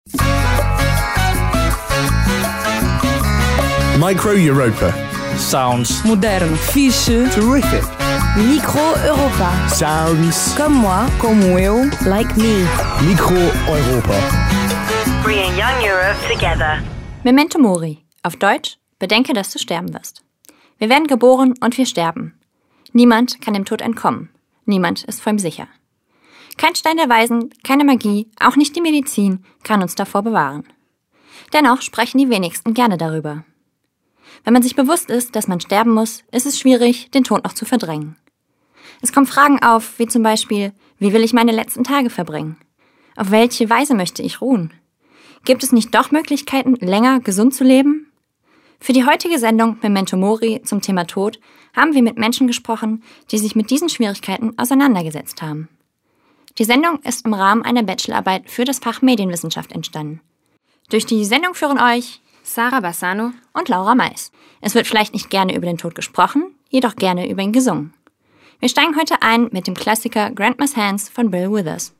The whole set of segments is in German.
Micro Europa. Sounds. Moderno. Fixe. Terrific. Micro Europa. Sounds. Comme moi. Como eu. Like me. Micro Europa. Bringing young Europe together. Memento Mori. Auf Deutsch, bedenke, dass du sterben wirst. Wir werden geboren und wir sterben. Niemand kann dem Tod entkommen. Niemand ist vor ihm sicher. Kein Stein der Weisen, keine Magie, auch nicht die Medizin kann uns davor bewahren. Dennoch sprechen die wenigsten gerne darüber. Wenn man sich bewusst ist, dass man sterben muss, ist es schwierig, den Tod noch zu verdrängen. Es kommen Fragen auf, wie zum Beispiel, wie will ich meine letzten Tage verbringen? Auf welche Weise möchte ich ruhen? Gibt es nicht doch Möglichkeiten, länger gesund zu leben? Für die heutige Sendung Memento Mori zum Thema Tod haben wir mit Menschen gesprochen, die sich mit diesen Schwierigkeiten auseinandergesetzt haben. Die Sendung ist im Rahmen einer Bachelorarbeit für das Fach Medienwissenschaft entstanden. Durch die Sendung führen euch Sarah Bassano und Laura Mais. Es wird vielleicht nicht gerne über den Tod gesprochen, jedoch gerne über ihn gesungen. Wir steigen heute ein mit dem Klassiker Grandma's Hands von Bill Withers.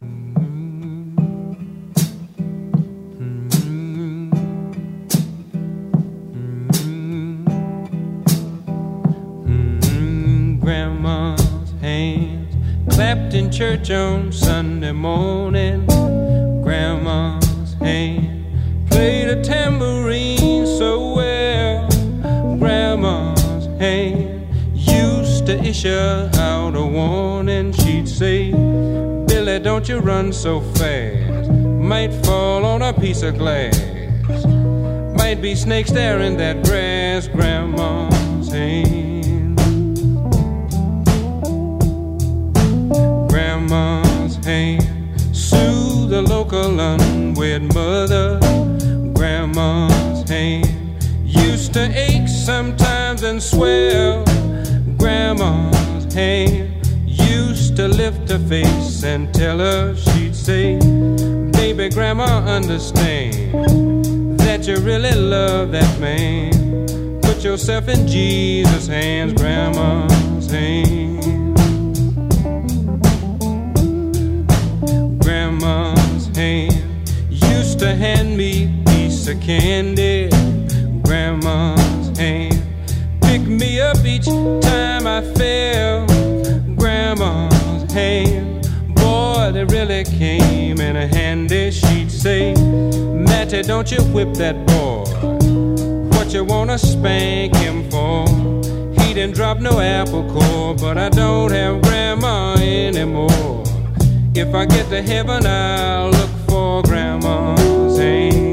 Grandma's hands clapped in church on Sunday morning. Grandma's hand played a tambourine so well. Grandma's hand used to issue out a warning. She'd say, Billy, don't you run so fast. Might fall on a piece of glass. Might be snakes there in that grass. Grandma's hand. Grandma's hand soothed the local unwed mother. Grandma's hand used to ache sometimes and swell. Grandma's hand used to lift her face and tell her, she'd say, baby, Grandma, understand that you really love that man. Put yourself in Jesus' hands. Grandma's hand. Grandma's hand used to hand me of candy. Grandma's hand picked me up each time I fell. Grandma's hand, boy, they really came in handy. She'd say, Matty, don't you whip that boy. What you wanna spank him for? He didn't drop no apple core, but I don't have Grandma anymore. If I get to heaven, I'll look for Grandma's hand.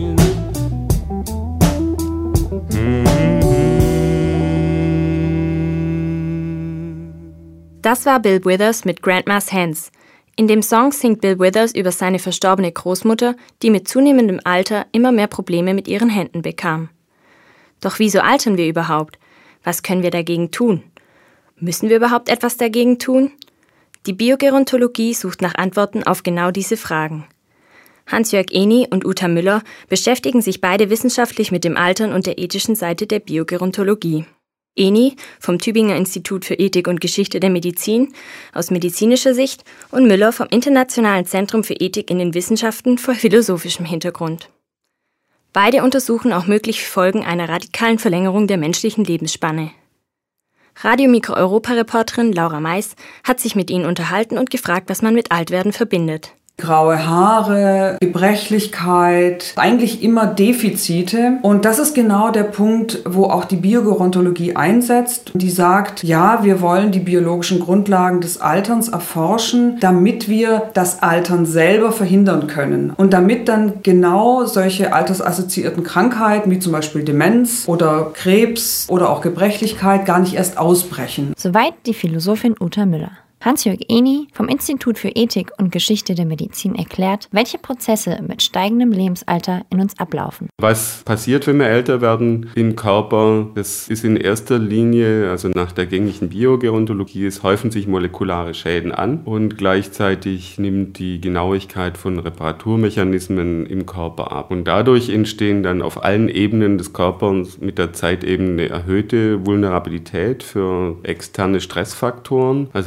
Das war Bill Withers mit Grandma's Hands. In dem Song singt Bill Withers über seine verstorbene Großmutter, die mit zunehmendem Alter immer mehr Probleme mit ihren Händen bekam. Doch wieso altern wir überhaupt? Was können wir dagegen tun? Müssen wir überhaupt etwas dagegen tun? Die Biogerontologie sucht nach Antworten auf genau diese Fragen. Hans-Jörg Ehny und Uta Müller beschäftigen sich beide wissenschaftlich mit dem Altern und der ethischen Seite der Biogerontologie. Ehny vom Tübinger Institut für Ethik und Geschichte der Medizin aus medizinischer Sicht und Müller vom Internationalen Zentrum für Ethik in den Wissenschaften vor philosophischem Hintergrund. Beide untersuchen auch mögliche Folgen einer radikalen Verlängerung der menschlichen Lebensspanne. Radio Micro Europa-Reporterin Laura Mais hat sich mit ihnen unterhalten und gefragt, was man mit Altwerden verbindet. Graue Haare, Gebrechlichkeit, eigentlich immer Defizite. Und das ist genau der Punkt, wo auch die Biogerontologie einsetzt. Die sagt, ja, wir wollen die biologischen Grundlagen des Alterns erforschen, damit wir das Altern selber verhindern können. Und damit dann genau solche altersassoziierten Krankheiten, wie zum Beispiel Demenz oder Krebs oder auch Gebrechlichkeit, gar nicht erst ausbrechen. Soweit die Philosophin Uta Müller. Hans-Jörg Ehny vom Institut für Ethik und Geschichte der Medizin erklärt, welche Prozesse mit steigendem Lebensalter in uns ablaufen. Was passiert, wenn wir älter werden im Körper? Das ist in erster Linie, also nach der gängigen Biogerontologie, es häufen sich molekulare Schäden an und gleichzeitig nimmt die Genauigkeit von Reparaturmechanismen im Körper ab. Und dadurch entstehen dann auf allen Ebenen des Körpers mit der Zeit eben eine erhöhte Vulnerabilität für externe Stressfaktoren, also für schädliche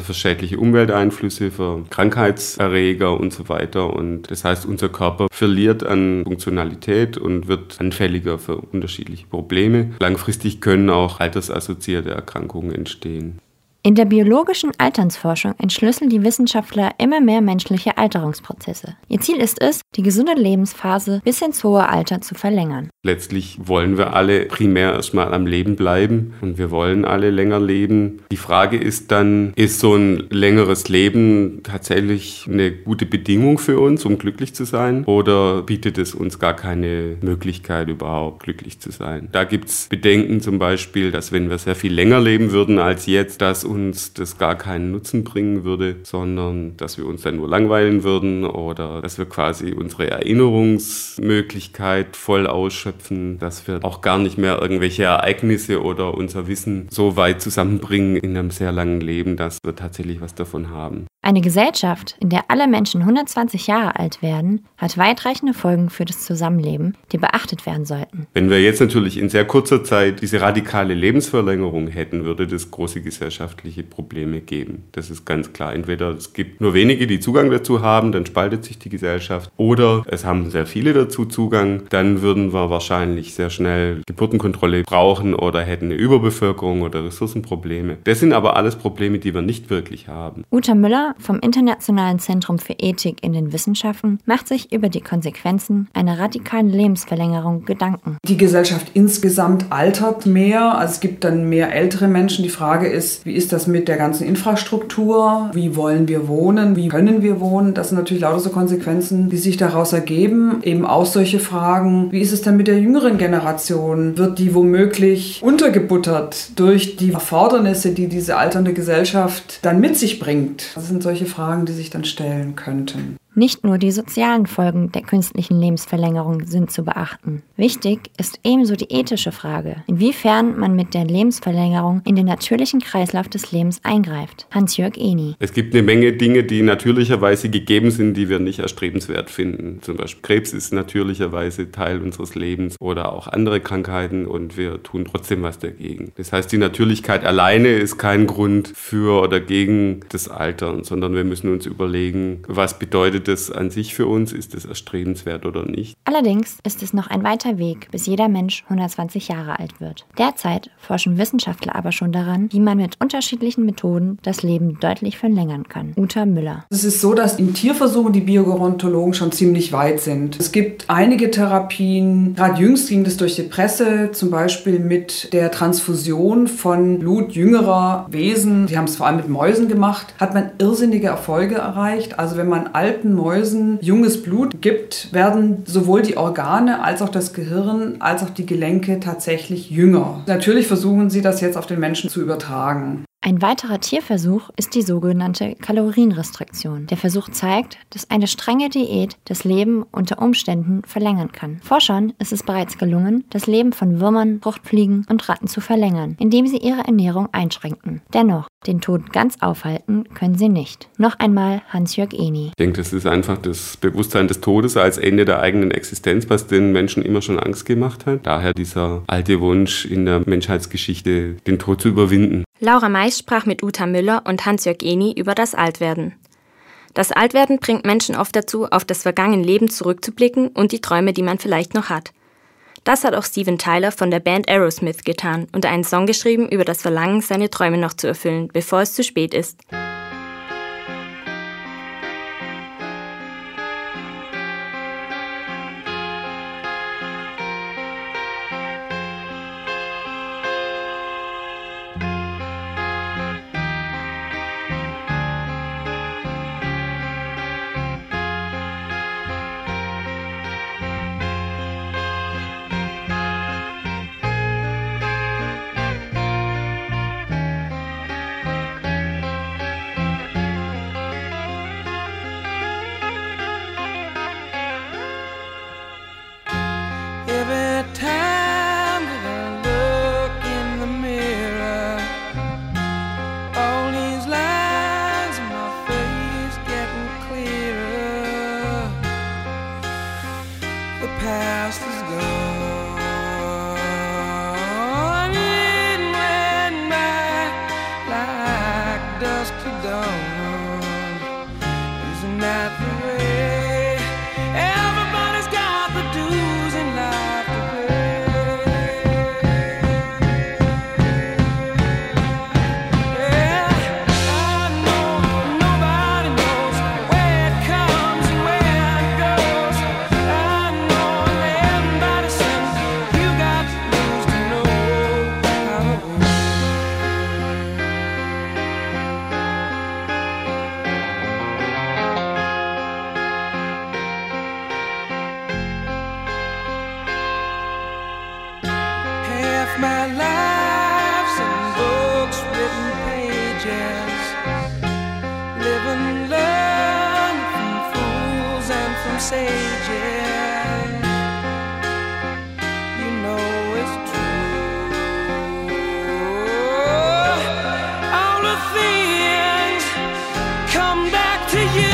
schädliche Umwelteinflüsse, für Krankheitserreger und so weiter. Und das heißt, unser Körper verliert an Funktionalität und wird anfälliger für unterschiedliche Probleme. Langfristig können auch altersassoziierte Erkrankungen entstehen. In der biologischen Alternsforschung entschlüsseln die Wissenschaftler immer mehr menschliche Alterungsprozesse. Ihr Ziel ist es, die gesunde Lebensphase bis ins hohe Alter zu verlängern. Letztlich wollen wir alle primär erstmal am Leben bleiben und wir wollen alle länger leben. Die Frage ist dann, ist so ein längeres Leben tatsächlich eine gute Bedingung für uns, um glücklich zu sein? Oder bietet es uns gar keine Möglichkeit, überhaupt glücklich zu sein? Da gibt es Bedenken zum Beispiel, dass wenn wir sehr viel länger leben würden als jetzt, dass uns das gar keinen Nutzen bringen würde, sondern dass wir uns dann nur langweilen würden oder dass wir quasi unsere Erinnerungsmöglichkeit voll ausschöpfen, dass wir auch gar nicht mehr irgendwelche Ereignisse oder unser Wissen so weit zusammenbringen in einem sehr langen Leben, dass wir tatsächlich was davon haben. Eine Gesellschaft, in der alle Menschen 120 Jahre alt werden, hat weitreichende Folgen für das Zusammenleben, die beachtet werden sollten. Wenn wir jetzt natürlich in sehr kurzer Zeit diese radikale Lebensverlängerung hätten, würde das große gesellschaftliche Probleme geben. Das ist ganz klar. Entweder es gibt nur wenige, die Zugang dazu haben, dann spaltet sich die Gesellschaft, oder es haben sehr viele dazu Zugang, dann würden wir wahrscheinlich sehr schnell Geburtenkontrolle brauchen oder hätten eine Überbevölkerung oder Ressourcenprobleme. Das sind aber alles Probleme, die wir nicht wirklich haben. Uta Müller vom Internationalen Zentrum für Ethik in den Wissenschaften macht sich über die Konsequenzen einer radikalen Lebensverlängerung Gedanken. Die Gesellschaft insgesamt altert mehr, also es gibt dann mehr ältere Menschen. Die Frage ist, wie ist das mit der ganzen Infrastruktur? Wie wollen wir wohnen? Wie können wir wohnen? Das sind natürlich lauter so Konsequenzen, die sich daraus ergeben. Eben auch solche Fragen, wie ist es denn mit der jüngeren Generation? Wird die womöglich untergebuttert durch die Erfordernisse, die diese alternde Gesellschaft dann mit sich bringt? Das sind solche Fragen, die sich dann stellen könnten. Nicht nur die sozialen Folgen der künstlichen Lebensverlängerung sind zu beachten. Wichtig ist ebenso die ethische Frage, inwiefern man mit der Lebensverlängerung in den natürlichen Kreislauf des Lebens eingreift. Hans-Jörg Eni. Es gibt eine Menge Dinge, die natürlicherweise gegeben sind, die wir nicht erstrebenswert finden. Zum Beispiel Krebs ist natürlicherweise Teil unseres Lebens oder auch andere Krankheiten und wir tun trotzdem was dagegen. Das heißt, die Natürlichkeit alleine ist kein Grund für oder gegen das Altern, sondern wir müssen uns überlegen, was bedeutet das an sich für uns? Ist das erstrebenswert oder nicht? Allerdings ist es noch ein weiter Weg, bis jeder Mensch 120 Jahre alt wird. Derzeit forschen Wissenschaftler aber schon daran, wie man mit unterschiedlichen Methoden das Leben deutlich verlängern kann. Uta Müller. Es ist so, dass in Tierversuchen die Biogerontologen schon ziemlich weit sind. Es gibt einige Therapien, gerade jüngst ging das durch die Presse, zum Beispiel mit der Transfusion von Blut jüngerer Wesen. Die haben es vor allem mit Mäusen gemacht, hat man irrsinnige Erfolge erreicht. Also wenn man alten Mäusen junges Blut gibt, werden sowohl die Organe als auch das Gehirn als auch die Gelenke tatsächlich jünger. Natürlich versuchen sie das jetzt auf den Menschen zu übertragen. Ein weiterer Tierversuch ist die sogenannte Kalorienrestriktion. Der Versuch zeigt, dass eine strenge Diät das Leben unter Umständen verlängern kann. Forschern ist es bereits gelungen, das Leben von Würmern, Fruchtfliegen und Ratten zu verlängern, indem sie ihre Ernährung einschränkten. Dennoch, den Tod ganz aufhalten können sie nicht. Noch einmal Hans-Jörg Eni. Ich denke, das ist einfach das Bewusstsein des Todes als Ende der eigenen Existenz, was den Menschen immer schon Angst gemacht hat. Daher dieser alte Wunsch in der Menschheitsgeschichte, den Tod zu überwinden. Laura Mais sprach mit Uta Müller und Hans-Jörg Eni über das Altwerden. Das Altwerden bringt Menschen oft dazu, auf das vergangene Leben zurückzublicken und die Träume, die man vielleicht noch hat. Das hat auch Steven Tyler von der Band Aerosmith getan und einen Song geschrieben über das Verlangen, seine Träume noch zu erfüllen, bevor es zu spät ist. Every time that I look in the mirror, all these lines in my face getting clearer. The past is gone, it went by like dust to dawn. My life's in books, written pages. Live and learn from fools and from sages. You know it's true. All the things come back to you.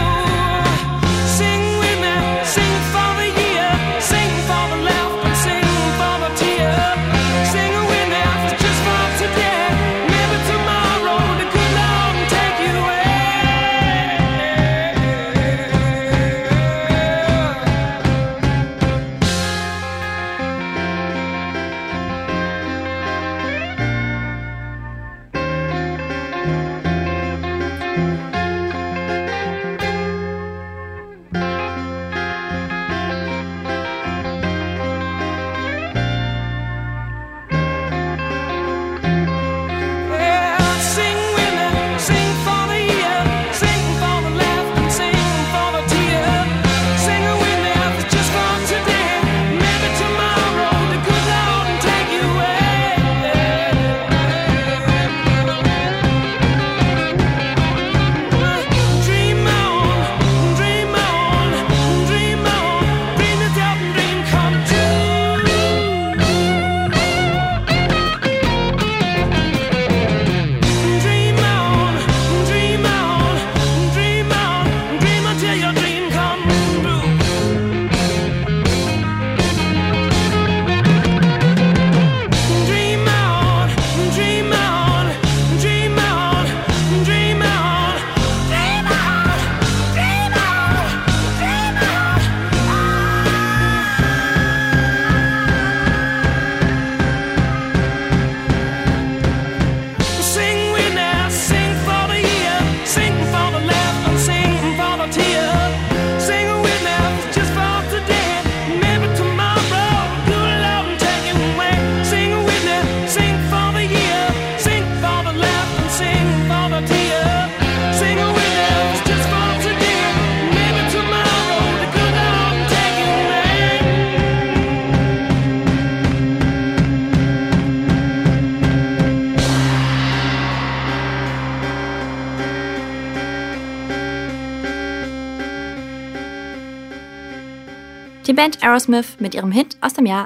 Die Band Aerosmith mit ihrem Hit aus dem Jahr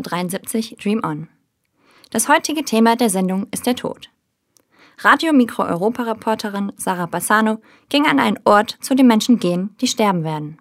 1973 Dream On. Das heutige Thema der Sendung ist der Tod. Radio-Mikro-Europa-Reporterin Sarah Bassano ging an einen Ort, zu dem Menschen gehen, die sterben werden.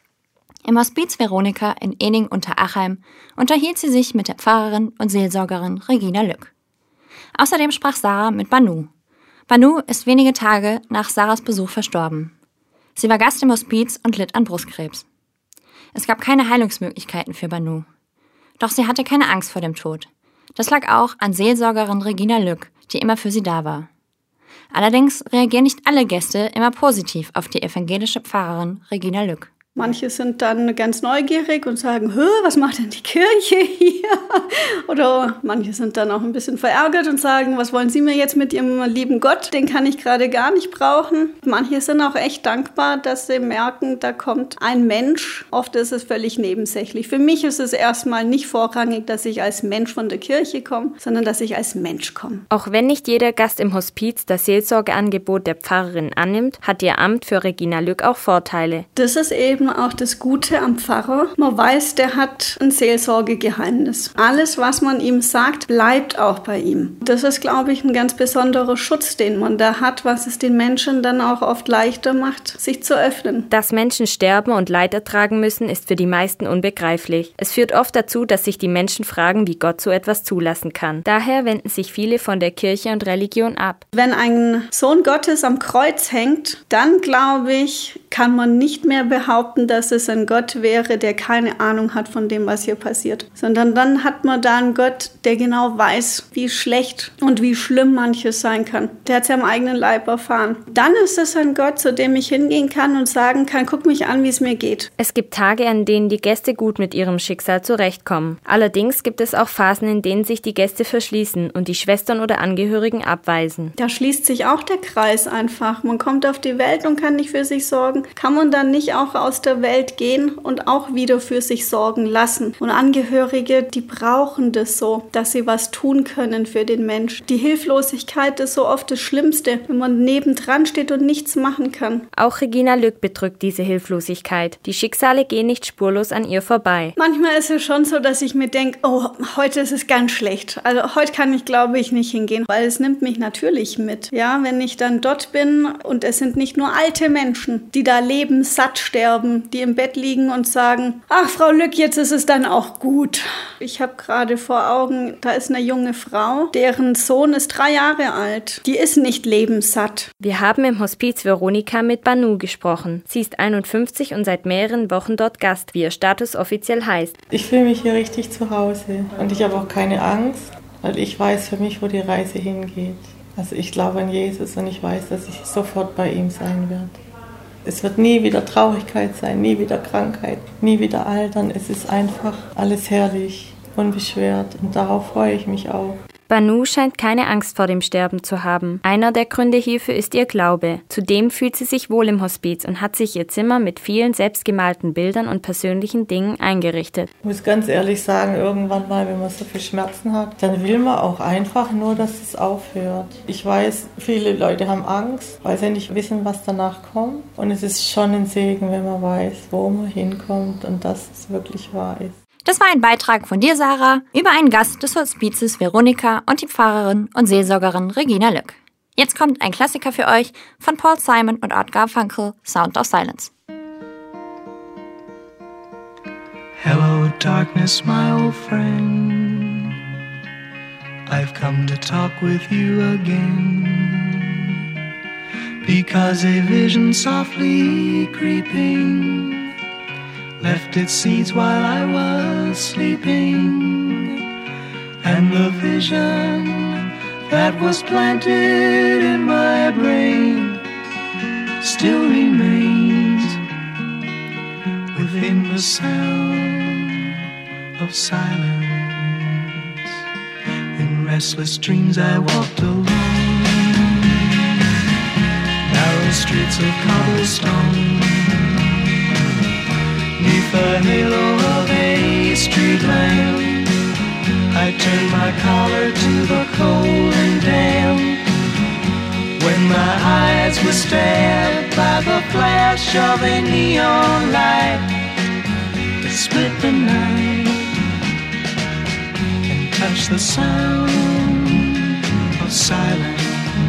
Im Hospiz Veronika in Ening-Unterachheim unterhielt sie sich mit der Pfarrerin und Seelsorgerin Regina Lück. Außerdem sprach Sarah mit Banu. Banu ist wenige Tage nach Sarahs Besuch verstorben. Sie war Gast im Hospiz und litt an Brustkrebs. Es gab keine Heilungsmöglichkeiten für Banu. Doch sie hatte keine Angst vor dem Tod. Das lag auch an Seelsorgerin Regina Lück, die immer für sie da war. Allerdings reagieren nicht alle Gäste immer positiv auf die evangelische Pfarrerin Regina Lück. Manche sind dann ganz neugierig und sagen, was macht denn die Kirche hier? Oder manche sind dann auch ein bisschen verärgert und sagen, was wollen Sie mir jetzt mit Ihrem lieben Gott? Den kann ich gerade gar nicht brauchen. Manche sind auch echt dankbar, dass sie merken, da kommt ein Mensch. Oft ist es völlig nebensächlich. Für mich ist es erstmal nicht vorrangig, dass ich als Mensch von der Kirche komme, sondern dass ich als Mensch komme. Auch wenn nicht jeder Gast im Hospiz das Seelsorgeangebot der Pfarrerin annimmt, hat ihr Amt für Regina Lück auch Vorteile. Das ist eben auch das Gute am Pfarrer. Man weiß, der hat ein Seelsorgegeheimnis. Alles, was man ihm sagt, bleibt auch bei ihm. Das ist, glaube ich, ein ganz besonderer Schutz, den man da hat, was es den Menschen dann auch oft leichter macht, sich zu öffnen. Dass Menschen sterben und Leid ertragen müssen, ist für die meisten unbegreiflich. Es führt oft dazu, dass sich die Menschen fragen, wie Gott so etwas zulassen kann. Daher wenden sich viele von der Kirche und Religion ab. Wenn ein Sohn Gottes am Kreuz hängt, dann, glaube ich, kann man nicht mehr behaupten, dass es ein Gott wäre, der keine Ahnung hat von dem, was hier passiert. Sondern dann hat man da einen Gott, der genau weiß, wie schlecht und wie schlimm manches sein kann. Der hat es ja am eigenen Leib erfahren. Dann ist es ein Gott, zu dem ich hingehen kann und sagen kann, guck mich an, wie es mir geht. Es gibt Tage, an denen die Gäste gut mit ihrem Schicksal zurechtkommen. Allerdings gibt es auch Phasen, in denen sich die Gäste verschließen und die Schwestern oder Angehörigen abweisen. Da schließt sich auch der Kreis einfach. Man kommt auf die Welt und kann nicht für sich sorgen. Kann man dann nicht auch aus aus der Welt gehen und auch wieder für sich sorgen lassen. Und Angehörige, die brauchen das so, dass sie was tun können für den Mensch. Die Hilflosigkeit ist so oft das Schlimmste, wenn man nebendran steht und nichts machen kann. Auch Regina Lück bedrückt diese Hilflosigkeit. Die Schicksale gehen nicht spurlos an ihr vorbei. Manchmal ist es schon so, dass ich mir denke, oh, heute ist es ganz schlecht. Also heute kann ich, glaube ich, nicht hingehen, weil es nimmt mich natürlich mit. Ja, wenn ich dann dort bin und es sind nicht nur alte Menschen, die da lebenssatt sterben, die im Bett liegen und sagen, ach Frau Lück, jetzt ist es dann auch gut. Ich habe gerade vor Augen, da ist eine junge Frau, deren Sohn ist 3 Jahre alt. Die ist nicht lebenssatt. Wir haben im Hospiz Veronika mit Banu gesprochen. Sie ist 51 und seit mehreren Wochen dort Gast, wie ihr Status offiziell heißt. Ich fühle mich hier richtig zu Hause und ich habe auch keine Angst, weil ich weiß für mich, wo die Reise hingeht. Also ich glaube an Jesus und ich weiß, dass ich sofort bei ihm sein werde. Es wird nie wieder Traurigkeit sein, nie wieder Krankheit, nie wieder Altern. Es ist einfach alles herrlich, unbeschwert und darauf freue ich mich auch. Banu scheint keine Angst vor dem Sterben zu haben. Einer der Gründe hierfür ist ihr Glaube. Zudem fühlt sie sich wohl im Hospiz und hat sich ihr Zimmer mit vielen selbstgemalten Bildern und persönlichen Dingen eingerichtet. Ich muss ganz ehrlich sagen, irgendwann mal, wenn man so viel Schmerzen hat, dann will man auch einfach nur, dass es aufhört. Ich weiß, viele Leute haben Angst, weil sie nicht wissen, was danach kommt. Und es ist schon ein Segen, wenn man weiß, wo man hinkommt und dass es wirklich wahr ist. Das war ein Beitrag von dir, Sarah, über einen Gast des Hospizes Veronika und die Pfarrerin und Seelsorgerin Regina Lück. Jetzt kommt ein Klassiker für euch von Paul Simon und Art Garfunkel, Sound of Silence. Hello, darkness, my old friend. I've come to talk with you again. Because a vision softly creeping left its seeds while I was sleeping, and the vision that was planted in my brain still remains within the sound of silence. In restless dreams I walked alone, narrow streets of cobblestone, neath the halo of a street lamp. I turned my collar to the cold and damp, when my eyes were stabbed by the flash of a neon light that split the night and touched the sound of silence.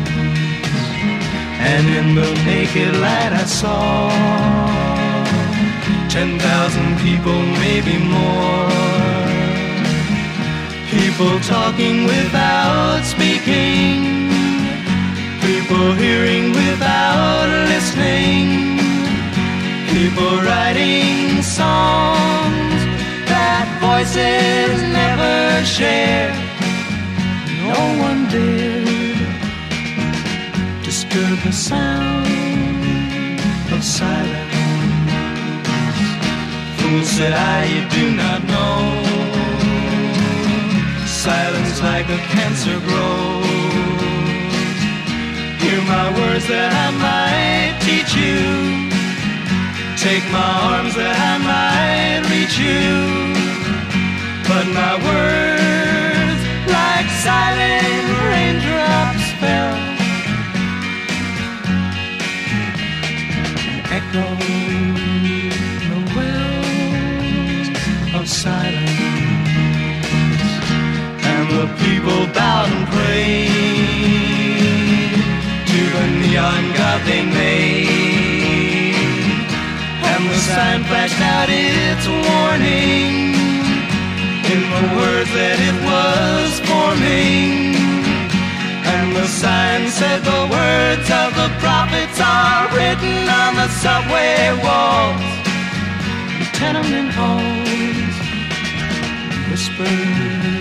And in the naked light I saw 10,000 people, maybe more. People talking without speaking, people hearing without listening, people writing songs that voices never share. No one dared disturb the sound of silence. Fool, said I, you do not know. Silence like a cancer grows. Hear my words that I might teach you. Take my arms that I might reach you. But my words, like silent raindrops, fell, echoing the wells of silence. And the people bowed and prayed to the neon god they made. And the sign flashed out its warning in the words that it was forming. And the sign said the words of the prophets are written on the subway walls, the tenement halls, whispered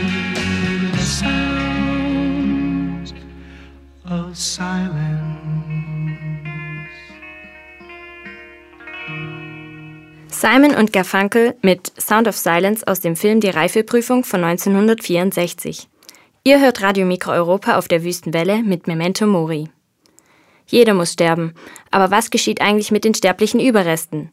sounds of silence. Simon und Garfunkel mit Sound of Silence aus dem Film Die Reifeprüfung von 1964. Ihr hört Radio Mikro Europa auf der Wüstenwelle mit Memento Mori. Jeder muss sterben, aber was geschieht eigentlich mit den sterblichen Überresten?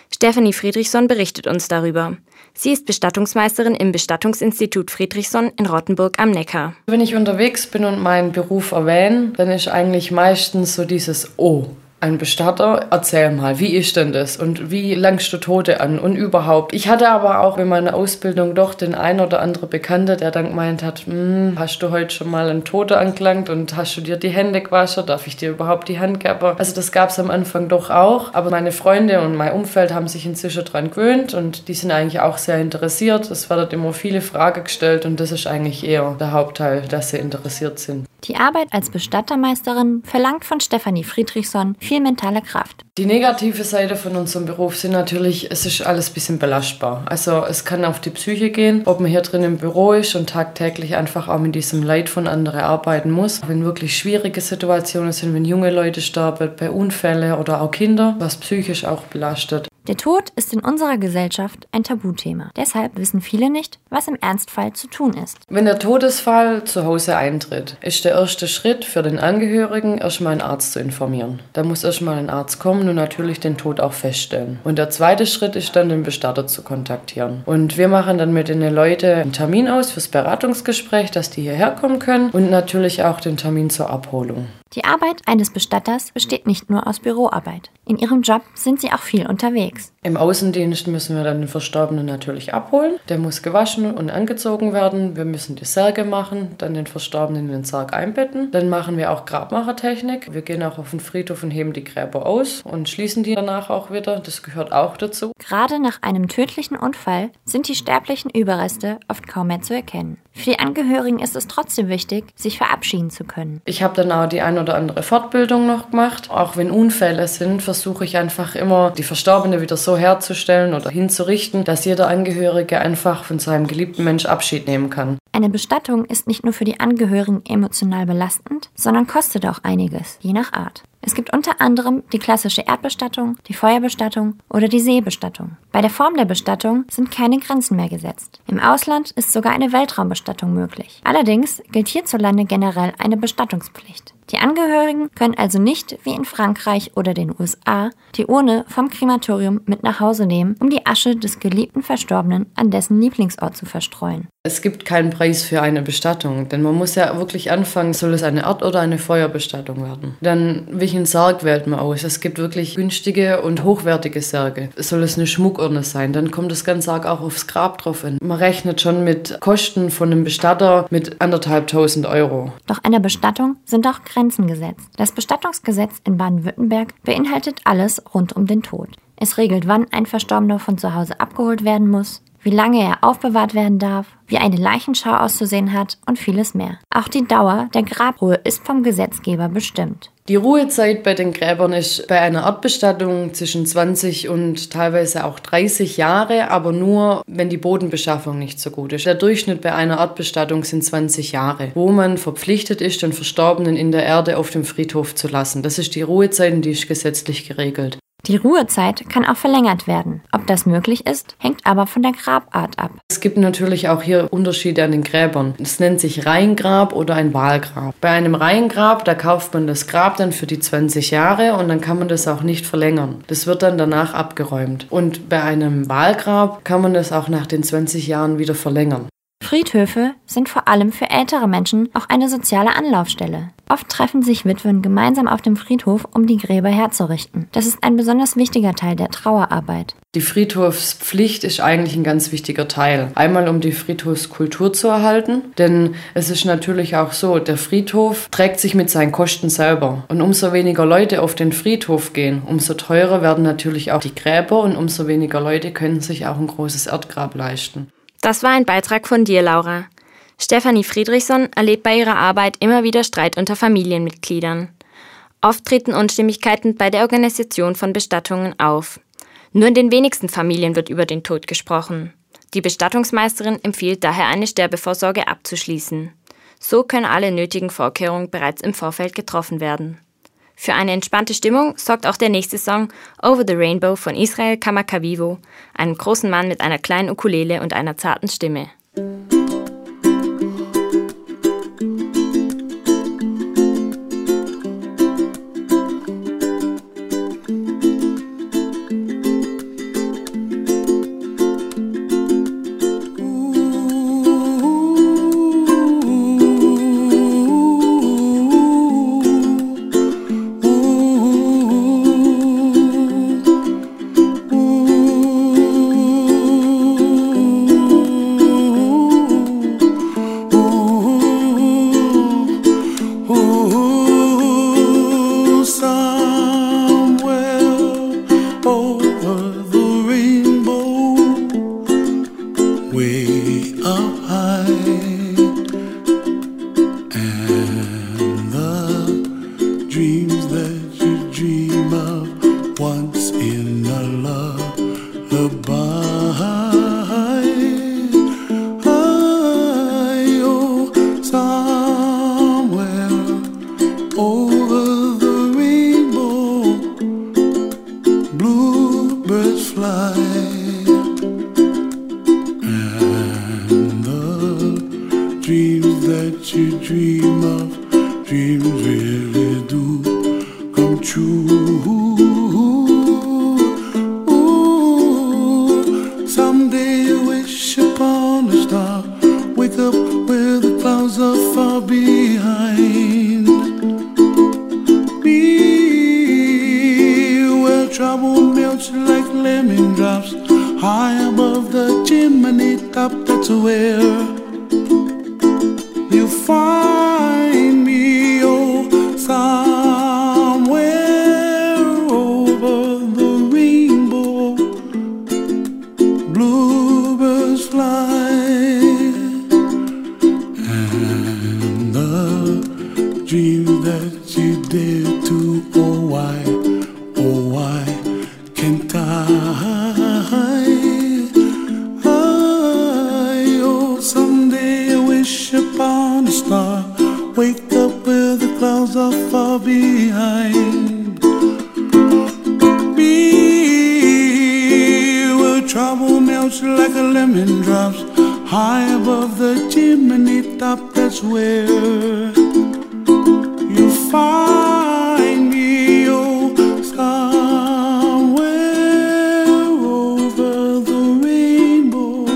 Stefanie Friedrichson berichtet uns darüber. Sie ist Bestattungsmeisterin im Bestattungsinstitut Friedrichson in Rottenburg am Neckar. Wenn ich unterwegs bin und meinen Beruf erwähne, dann ist eigentlich meistens so dieses Oh. Ein Bestatter, erzähl mal, wie ist denn das und wie langst du Tote an und überhaupt. Ich hatte aber auch in meiner Ausbildung doch den ein oder andere Bekannte, der dann gemeint hat, hast du heute schon mal einen Tote angelangt und hast du dir die Hände gewaschen, darf ich dir überhaupt die Hand geben? Also das gab es am Anfang doch auch, aber meine Freunde und mein Umfeld haben sich inzwischen daran gewöhnt und die sind eigentlich auch sehr interessiert. Es werden immer viele Fragen gestellt und das ist eigentlich eher der Hauptteil, dass sie interessiert sind. Die Arbeit als Bestattermeisterin verlangt von Stefanie Friedrichson viel mentale Kraft. Die negative Seite von unserem Beruf sind natürlich, es ist alles ein bisschen belastbar. Also es kann auf die Psyche gehen, ob man hier drin im Büro ist und tagtäglich einfach auch mit diesem Leid von anderen arbeiten muss. Wenn wirklich schwierige Situationen sind, wenn junge Leute sterben, bei Unfällen oder auch Kinder, was psychisch auch belastet. Der Tod ist in unserer Gesellschaft ein Tabuthema. Deshalb wissen viele nicht, was im Ernstfall zu tun ist. Wenn der Todesfall zu Hause eintritt, ist der erste Schritt für den Angehörigen, erstmal einen Arzt zu informieren. Da muss erstmal ein Arzt kommen und natürlich den Tod auch feststellen. Und der zweite Schritt ist dann, den Bestatter zu kontaktieren. Und wir machen dann mit den Leuten einen Termin aus fürs Beratungsgespräch, dass die hierher kommen können und natürlich auch den Termin zur Abholung. Die Arbeit eines Bestatters besteht nicht nur aus Büroarbeit. In ihrem Job sind sie auch viel unterwegs. Im Außendienst müssen wir dann den Verstorbenen natürlich abholen. Der muss gewaschen und angezogen werden. Wir müssen die Särge machen, dann den Verstorbenen in den Sarg einbetten. Dann machen wir auch Grabmachertechnik. Wir gehen auch auf den Friedhof und heben die Gräber aus und schließen die danach auch wieder. Das gehört auch dazu. Gerade nach einem tödlichen Unfall sind die sterblichen Überreste oft kaum mehr zu erkennen. Für die Angehörigen ist es trotzdem wichtig, sich verabschieden zu können. Ich habe dann auch die ein oder andere Fortbildung noch gemacht. Auch wenn Unfälle sind, versuche ich einfach immer, die Verstorbene wieder so herzustellen oder hinzurichten, dass jeder Angehörige einfach von seinem geliebten Mensch Abschied nehmen kann. Eine Bestattung ist nicht nur für die Angehörigen emotional belastend, sondern kostet auch einiges, je nach Art. Es gibt unter anderem die klassische Erdbestattung, die Feuerbestattung oder die Seebestattung. Bei der Form der Bestattung sind keine Grenzen mehr gesetzt. Im Ausland ist sogar eine Weltraumbestattung möglich. Allerdings gilt hierzulande generell eine Bestattungspflicht. Die Angehörigen können also nicht, wie in Frankreich oder den USA, die Urne vom Krematorium mit nach Hause nehmen, um die Asche des geliebten Verstorbenen an dessen Lieblingsort zu verstreuen. Es gibt keinen Preis für eine Bestattung, denn man muss ja wirklich anfangen, soll es eine Erd- oder eine Feuerbestattung werden. Dann, welchen Sarg wählt man aus? Es gibt wirklich günstige und hochwertige Särge. Soll es eine Schmuckurne sein, dann kommt das ganze Sarg auch aufs Grab drauf an. Man rechnet schon mit Kosten von einem Bestatter mit 1.500 Euro. Doch einer Bestattung sind auch Grenzen gesetzt. Das Bestattungsgesetz in Baden-Württemberg beinhaltet alles rund um den Tod. Es regelt, wann ein Verstorbener von zu Hause abgeholt werden muss, wie lange er aufbewahrt werden darf, wie eine Leichenschau auszusehen hat und vieles mehr. Auch die Dauer der Grabruhe ist vom Gesetzgeber bestimmt. Die Ruhezeit bei den Gräbern ist bei einer Erdbestattung zwischen 20 und teilweise auch 30 Jahre, aber nur, wenn die Bodenbeschaffung nicht so gut ist. Der Durchschnitt bei einer Erdbestattung sind 20 Jahre, wo man verpflichtet ist, den Verstorbenen in der Erde auf dem Friedhof zu lassen. Das ist die Ruhezeit und die ist gesetzlich geregelt. Die Ruhezeit kann auch verlängert werden. Ob das möglich ist, hängt aber von der Grabart ab. Es gibt natürlich auch hier Unterschiede an den Gräbern. Es nennt sich Reihengrab oder ein Wahlgrab. Bei einem Reihengrab, da kauft man das Grab dann für die 20 Jahre und dann kann man das auch nicht verlängern. Das wird dann danach abgeräumt. Und bei einem Wahlgrab kann man das auch nach den 20 Jahren wieder verlängern. Friedhöfe sind vor allem für ältere Menschen auch eine soziale Anlaufstelle. Oft treffen sich Witwen gemeinsam auf dem Friedhof, um die Gräber herzurichten. Das ist ein besonders wichtiger Teil der Trauerarbeit. Die Friedhofspflicht ist eigentlich ein ganz wichtiger Teil. Einmal, um die Friedhofskultur zu erhalten, denn es ist natürlich auch so, der Friedhof trägt sich mit seinen Kosten selber. Und umso weniger Leute auf den Friedhof gehen, umso teurer werden natürlich auch die Gräber und umso weniger Leute können sich auch ein großes Erdgrab leisten. Das war ein Beitrag von dir, Laura. Stefanie Friedrichson erlebt bei ihrer Arbeit immer wieder Streit unter Familienmitgliedern. Oft treten Unstimmigkeiten bei der Organisation von Bestattungen auf. Nur in den wenigsten Familien wird über den Tod gesprochen. Die Bestattungsmeisterin empfiehlt daher, eine Sterbevorsorge abzuschließen. So können alle nötigen Vorkehrungen bereits im Vorfeld getroffen werden. Für eine entspannte Stimmung sorgt auch der nächste Song Over the Rainbow von Israel Kamakawiwo, einem großen Mann mit einer kleinen Ukulele und einer zarten Stimme. way up high, and the dreams that you dream of once in a lullaby. Oh, somewhere over the rainbow, bluebirds fly. Dreams that you dream of, dreams really do come true. Ooh, someday you wish upon a star, wake up where the clouds are far behind. Be where trouble melts like lemon drops, high above the chimney top, that's where you find me, oh, somewhere over the rainbow, bluebirds fly, and the dream that you dare to, oh why can't I? Oh, someday I wish upon a star, wake up where the clouds are far behind. Be where trouble melts like a lemon drops, high above the chimney top, that's where you find me, oh, somewhere over the rainbow,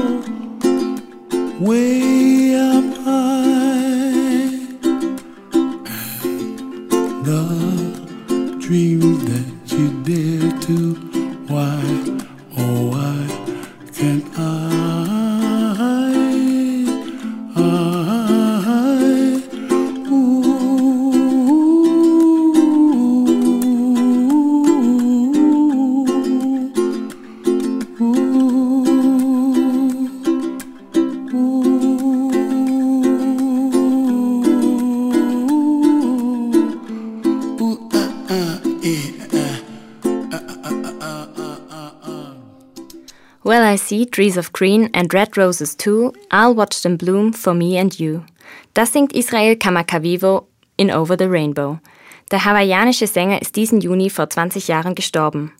way up high, and the dreams that you dare to, why, oh why can't I? Well, I see trees of green and red roses too. I'll watch them bloom for me and you. Das singt Israel Kamakawiwo in Over the Rainbow. Der hawaiianische Sänger ist diesen Juni vor 20 Jahren gestorben.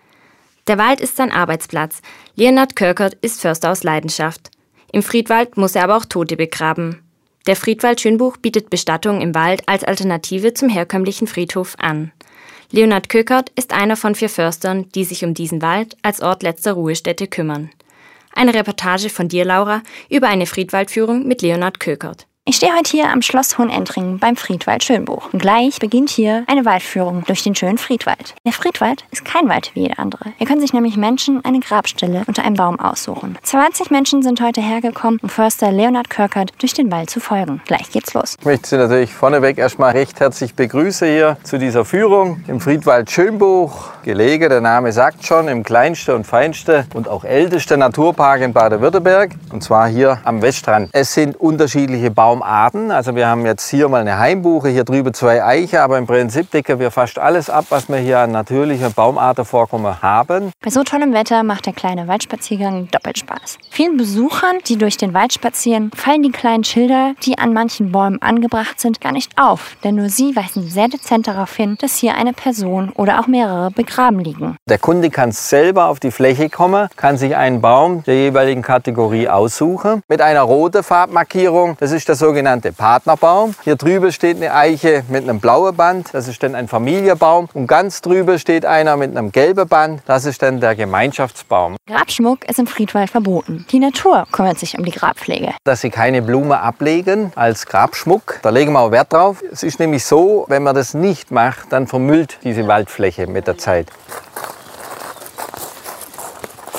Der Wald ist sein Arbeitsplatz. Leonard Kirkert ist Förster aus Leidenschaft. Im Friedwald muss er aber auch Tote begraben. Der Friedwald Schönbuch bietet Bestattung im Wald als Alternative zum herkömmlichen Friedhof an. Leonard Kirkert ist einer von 4 Förstern, die sich um diesen Wald als Ort letzter Ruhestätte kümmern. Eine Reportage von dir, Laura, über eine Friedwaldführung mit Leonard Kirkert. Ich stehe heute hier am Schloss Hohenentringen beim Friedwald Schönbuch. Und gleich beginnt hier eine Waldführung durch den schönen Friedwald. Der Friedwald ist kein Wald wie jeder andere. Hier können sich nämlich Menschen eine Grabstelle unter einem Baum aussuchen. 20 Menschen sind heute hergekommen, um Förster Leonard Kirkert durch den Wald zu folgen. Gleich geht's los. Ich möchte Sie natürlich vorneweg erstmal recht herzlich begrüßen hier zu dieser Führung im Friedwald Schönbuch. Gelegen, der Name sagt schon, im kleinsten und feinsten und auch ältesten Naturpark in Baden-Württemberg. Und zwar hier am Westrand. Es sind unterschiedliche Baumarten. Also wir haben jetzt hier mal eine Hainbuche, hier drüben 2 Eiche, aber im Prinzip decken wir fast alles ab, was wir hier an natürlichen Baumartenvorkommen haben. Bei so tollem Wetter macht der kleine Waldspaziergang doppelt Spaß. Vielen Besuchern, die durch den Wald spazieren, fallen die kleinen Schilder, die an manchen Bäumen angebracht sind, gar nicht auf, denn nur sie weisen sehr dezent darauf hin, dass hier eine Person oder auch mehrere begraben liegen. Der Kunde kann selber auf die Fläche kommen, kann sich einen Baum der jeweiligen Kategorie aussuchen mit einer roten Farbmarkierung. Das ist der sogenannte Partnerbaum. Hier drüben steht eine Eiche mit einem blauen Band, das ist dann ein Familienbaum. Und ganz drüben steht einer mit einem gelben Band, das ist dann der Gemeinschaftsbaum. Grabschmuck ist im Friedwald verboten. Die Natur kümmert sich um die Grabpflege. Dass Sie keine Blume ablegen als Grabschmuck, da legen wir auch Wert drauf. Es ist nämlich so, wenn man das nicht macht, dann vermüllt diese Waldfläche mit der Zeit.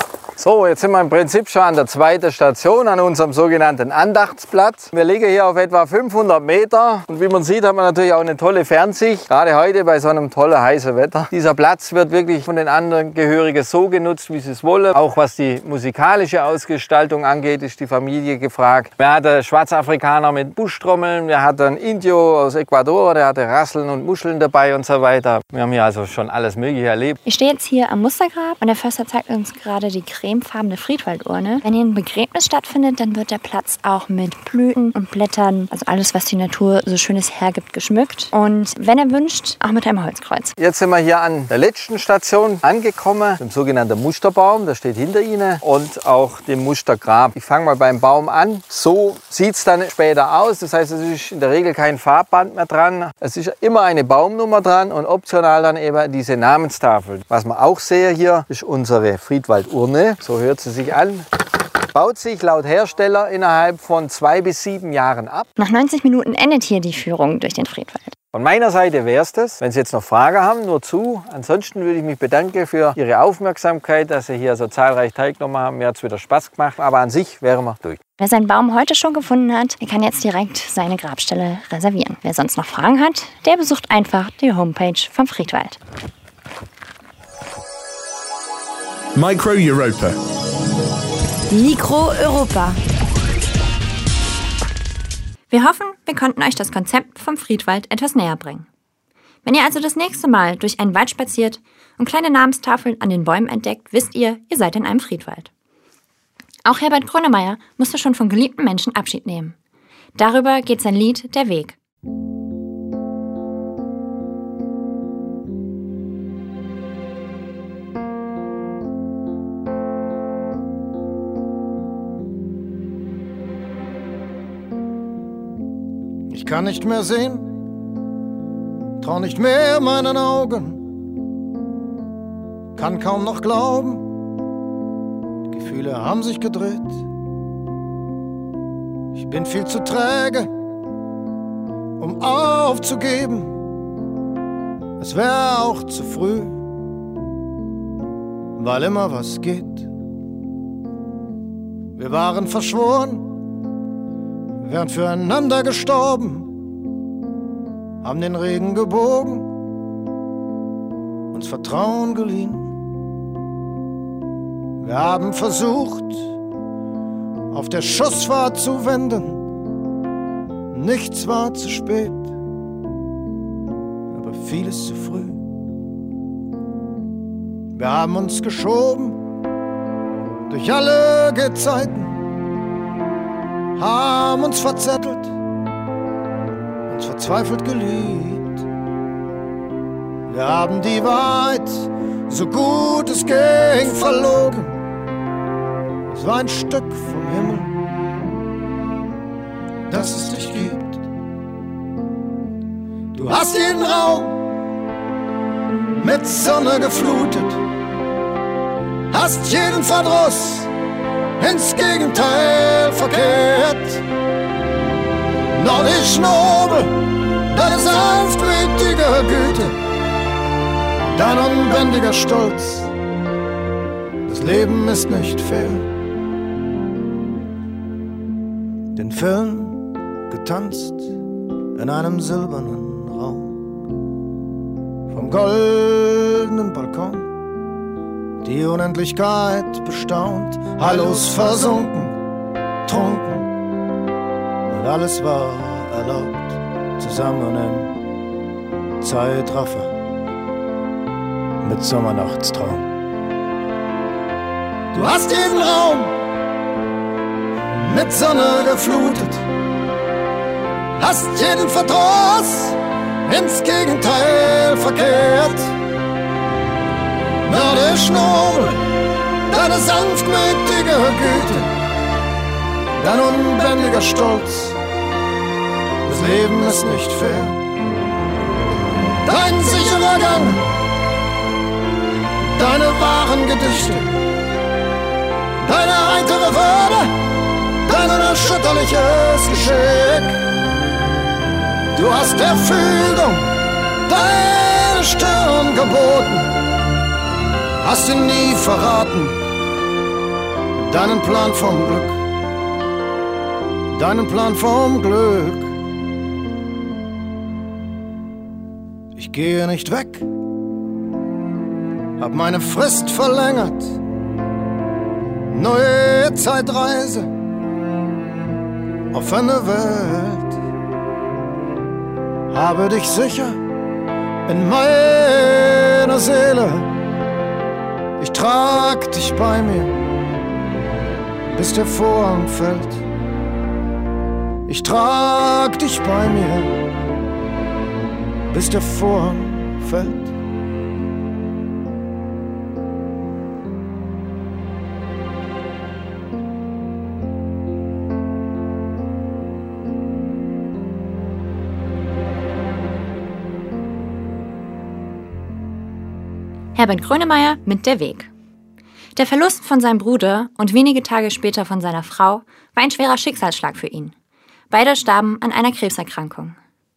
So, jetzt sind wir im Prinzip schon an der zweiten Station, an unserem sogenannten Andachtsplatz. Wir liegen hier auf etwa 500 Meter und wie man sieht, haben wir natürlich auch eine tolle Fernsicht, gerade heute bei so einem tollen heißen Wetter. Dieser Platz wird wirklich von den Angehörigen so genutzt, wie sie es wollen. Auch was die musikalische Ausgestaltung angeht, ist die Familie gefragt. Wir hatten Schwarzafrikaner mit Buschtrommeln, wir hatten einen Indio aus Ecuador, der hatte Rasseln und Muscheln dabei und so weiter. Wir haben hier also schon alles Mögliche erlebt. Ich stehe jetzt hier am Mustergrab und der Förster zeigt uns gerade die cremefarbene Friedwaldurne. Wenn hier ein Begräbnis stattfindet, dann wird der Platz auch mit Blüten und Blättern, also alles, was die Natur so Schönes hergibt, geschmückt. Und wenn er wünscht, auch mit einem Holzkreuz. Jetzt sind wir hier an der letzten Station angekommen, dem sogenannten Musterbaum, der steht hinter Ihnen, und auch dem Mustergrab. Ich fange mal beim Baum an. So sieht es dann später aus. Das heißt, es ist in der Regel kein Farbband mehr dran. Es ist immer eine Baumnummer dran und optional dann eben diese Namenstafel. Was wir auch sehen hier, ist unsere Friedwaldurne. So hört sie sich an. Baut sich laut Hersteller innerhalb von 2 bis 7 Jahren ab. Nach 90 Minuten endet hier die Führung durch den Friedwald. Von meiner Seite wäre es das. Wenn Sie jetzt noch Fragen haben, nur zu. Ansonsten würde ich mich bedanken für Ihre Aufmerksamkeit, dass Sie hier so zahlreich teilgenommen haben. Mir hat es wieder Spaß gemacht, aber an sich wären wir durch. Wer seinen Baum heute schon gefunden hat, der kann jetzt direkt seine Grabstelle reservieren. Wer sonst noch Fragen hat, der besucht einfach die Homepage vom Friedwald. Micro Europa. Micro Europa. Wir hoffen, wir konnten euch das Konzept vom Friedwald etwas näher bringen. Wenn ihr also das nächste Mal durch einen Wald spaziert und kleine Namenstafeln an den Bäumen entdeckt, wisst ihr seid in einem Friedwald. Auch Herbert Grönemeyer musste schon von geliebten Menschen Abschied nehmen. Darüber geht sein Lied Der Weg. Ich kann nicht mehr sehen, trau nicht mehr meinen Augen, kann kaum noch glauben, die Gefühle haben sich gedreht. Ich bin viel zu träge, um aufzugeben, es wäre auch zu früh, weil immer was geht. Wir waren verschworen, wären füreinander gestorben, haben den Regen gebogen, uns Vertrauen geliehen. Wir haben versucht, auf der Schussfahrt zu wenden. Nichts war zu spät, aber vieles zu früh. Wir haben uns geschoben durch alle Gezeiten, haben uns verzettelt, uns verzweifelt geliebt. Wir haben die Wahrheit, so gut es ging, verlogen. Es war ein Stück vom Himmel, das es dich gibt. Du hast jeden Raum mit Sonne geflutet, hast jeden Verdruss ins Gegenteil verkehrt. Nordisch nobel, deine sanftmütige Güte, dein unbändiger Stolz. Das Leben ist nicht fair. Den Film getanzt in einem silbernen Raum. Vom goldenen Balkon die Unendlichkeit bestaunt, Hallos versunken, trunken, und alles war erlaubt, zusammen im Zeitraffer mit Sommernachtstraum. Du hast jeden Raum mit Sonne geflutet, hast jeden Verdruss ins Gegenteil verkehrt. Nordisch nobel, deine sanftmütige Güte, dein unbändiger Stolz. Das Leben ist nicht fair. Dein sicherer Gang, deine wahren Gedichte, deine heitere Würde, dein unerschütterliches Geschick. Du hast der Fügung deine Stirn geboten, hast ihn nie verraten, deinen Plan vom Glück, deinen Plan vom Glück. Ich gehe nicht weg, hab meine Frist verlängert, neue Zeitreise auf eine Welt. Habe dich sicher in meiner Seele, ich trag dich bei mir, bis der Vorhang fällt. Ich trag dich bei mir, bis der Vorhang fällt. Herbert Grönemeyer mit Der Weg. Der Verlust von seinem Bruder und wenige Tage später von seiner Frau war ein schwerer Schicksalsschlag für ihn. Beide starben an einer Krebserkrankung.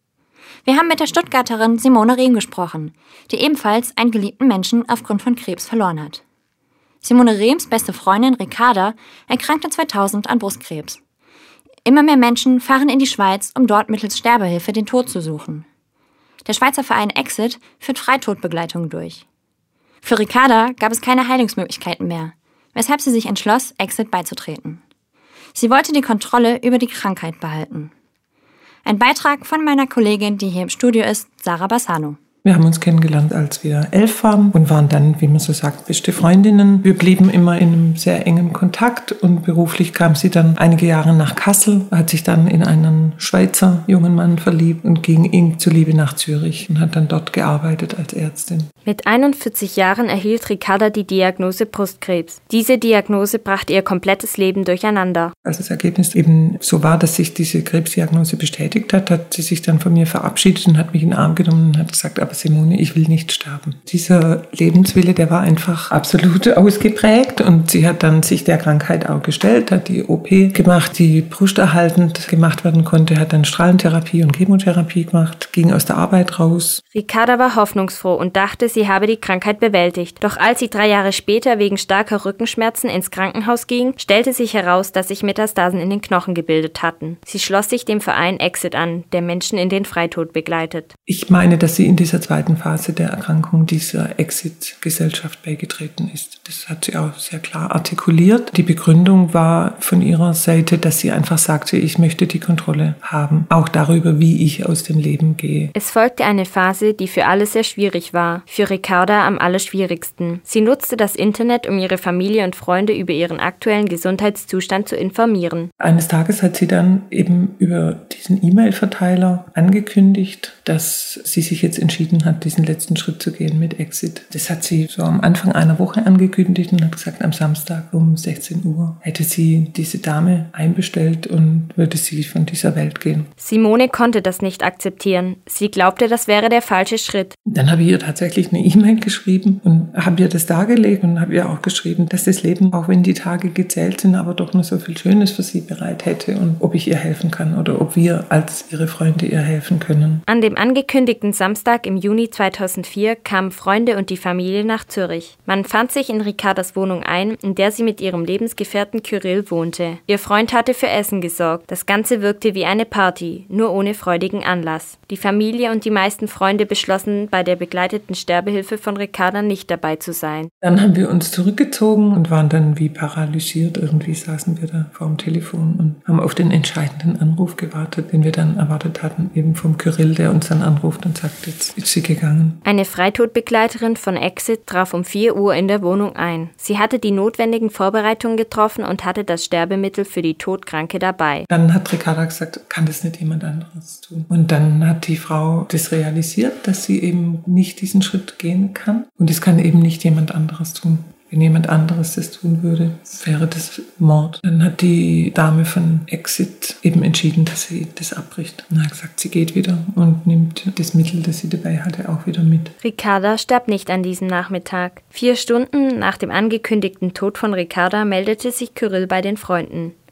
Wir haben mit der Stuttgarterin Simone Rehm gesprochen, die ebenfalls einen geliebten Menschen aufgrund von Krebs verloren hat. Simone Rehms beste Freundin Ricarda erkrankte 2000 an Brustkrebs. Immer mehr Menschen fahren in die Schweiz, um dort mittels Sterbehilfe den Tod zu suchen. Der Schweizer Verein Exit führt Freitodbegleitungen durch. Für Ricarda gab es keine Heilungsmöglichkeiten mehr, weshalb sie sich entschloss, Exit beizutreten. Sie wollte die Kontrolle über die Krankheit behalten. Ein Beitrag von meiner Kollegin, die hier im Studio ist, Sarah Bassano. Wir haben uns kennengelernt, als wir 11 waren und waren dann, wie man so sagt, beste Freundinnen. Wir blieben immer in einem sehr engen Kontakt und beruflich kam sie dann einige Jahre nach Kassel, hat sich dann in einen Schweizer jungen Mann verliebt und ging ihm zuliebe nach Zürich und hat dann dort gearbeitet als Ärztin. Mit 41 Jahren erhielt Ricarda die Diagnose Brustkrebs. Diese Diagnose brachte ihr komplettes Leben durcheinander. Als das Ergebnis eben so war, dass sich diese Krebsdiagnose bestätigt hat, hat sie sich dann von mir verabschiedet und hat mich in den Arm genommen und hat gesagt, aber Simone, ich will nicht sterben. Dieser Lebenswille, der war einfach absolut ausgeprägt und sie hat dann sich der Krankheit auch gestellt, hat die OP gemacht, die brusterhaltend gemacht werden konnte, hat dann Strahlentherapie und Chemotherapie gemacht, ging aus der Arbeit raus. Ricarda war hoffnungsfroh und dachte, sie habe die Krankheit bewältigt. Doch als sie 3 Jahre später wegen starker Rückenschmerzen ins Krankenhaus ging, stellte sich heraus, dass sich Metastasen in den Knochen gebildet hatten. Sie schloss sich dem Verein Exit an, der Menschen in den Freitod begleitet. Ich meine, dass sie in dieser zweiten Phase der Erkrankung dieser Exit-Gesellschaft beigetreten ist. Das hat sie auch sehr klar artikuliert. Die Begründung war von ihrer Seite, dass sie einfach sagte, ich möchte die Kontrolle haben, auch darüber, wie ich aus dem Leben gehe. Es folgte eine Phase, die für alle sehr schwierig war, für Ricarda am allerschwierigsten. Sie nutzte das Internet, um ihre Familie und Freunde über ihren aktuellen Gesundheitszustand zu informieren. Eines Tages hat sie dann eben über diesen E-Mail-Verteiler angekündigt, dass sie sich jetzt entschieden hat, diesen letzten Schritt zu gehen mit Exit. Das hat sie so am Anfang einer Woche angekündigt und hat gesagt, am Samstag um 16 Uhr hätte sie diese Dame einbestellt und würde sie von dieser Welt gehen. Simone konnte das nicht akzeptieren. Sie glaubte, das wäre der falsche Schritt. Dann habe ich ihr tatsächlich eine E-Mail geschrieben und habe ihr das dargelegt und habe ihr auch geschrieben, dass das Leben, auch wenn die Tage gezählt sind, aber doch nur so viel Schönes für sie bereit hätte und ob ich ihr helfen kann oder ob wir als ihre Freunde ihr helfen können. An dem angekündigten Samstag im Juni 2004 kamen Freunde und die Familie nach Zürich. Man fand sich in Ricardas Wohnung ein, in der sie mit ihrem Lebensgefährten Kyrill wohnte. Ihr Freund hatte für Essen gesorgt. Das Ganze wirkte wie eine Party, nur ohne freudigen Anlass. Die Familie und die meisten Freunde beschlossen, bei der begleiteten Sterbehilfe von Ricarda nicht dabei zu sein. Dann haben wir uns zurückgezogen und waren dann wie paralysiert. Irgendwie saßen wir da vor dem Telefon und haben auf den entscheidenden Anruf gewartet, den wir dann erwartet hatten, eben vom Kyrill, der uns dann anruft und sagt, jetzt ist sie gegangen. Eine Freitodbegleiterin von Exit traf um 4 Uhr in der Wohnung ein. Sie hatte die notwendigen Vorbereitungen getroffen und hatte das Sterbemittel für die Todkranke dabei. Dann hat Ricarda gesagt, kann das nicht jemand anderes tun? Und dann hat die Frau das realisiert, dass sie eben nicht diesen Schritt gehen kann. Und das kann eben nicht jemand anderes tun. Wenn jemand anderes das tun würde, wäre das Mord. Dann hat die Dame von Exit eben entschieden, dass sie das abbricht. Und hat gesagt, sie geht wieder und nimmt das Mittel, das sie dabei hatte, auch wieder mit. Ricarda starb nicht an diesem Nachmittag. 4 Stunden nach dem angekündigten Tod von Ricarda meldete sich Kyrill bei den Freunden.